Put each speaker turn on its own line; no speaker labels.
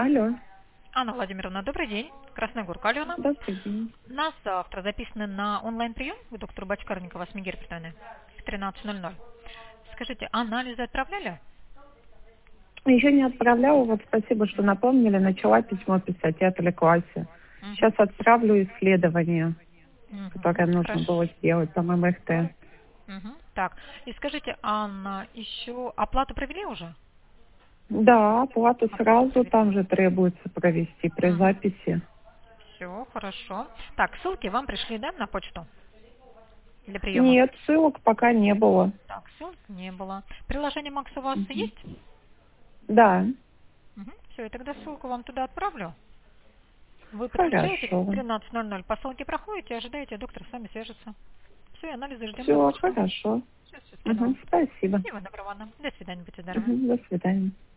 Алло,
Анна Владимировна, добрый день. Красногорка Алена.
добрый день.
На завтра записаны на онлайн-прием к доктору Бочкарникову с Мегерптоне в 13:00. Скажите, анализы отправляли?
Еще не отправляла, вот спасибо, что напомнили, начала письмо писать, я отвлеклась. Сейчас отправлю исследование, которое нужно
Хорошо.
было сделать, там МРТ.
Так, и скажите, Анна, еще оплату провели уже?
Да, оплату
Оплату
сразу
провели.
там же требуется провести при записи.
Все, хорошо. Так, ссылки вам пришли, да, на почту для приема?
Нет, ссылок пока не было.
Так, ссылок не было. Приложение Макс у вас есть?
Да,
Все, и тогда ссылку вам туда отправлю. Вы подключаетесь в
хорошо.
13:00, по ссылке проходите, ожидаете, доктор с вами свяжется. Все, анализы ждем на
Все,
почту.
хорошо.
Все, всего
Спасибо.
Всего доброго, Анна. До свидания, будьте здоровы.
До свидания.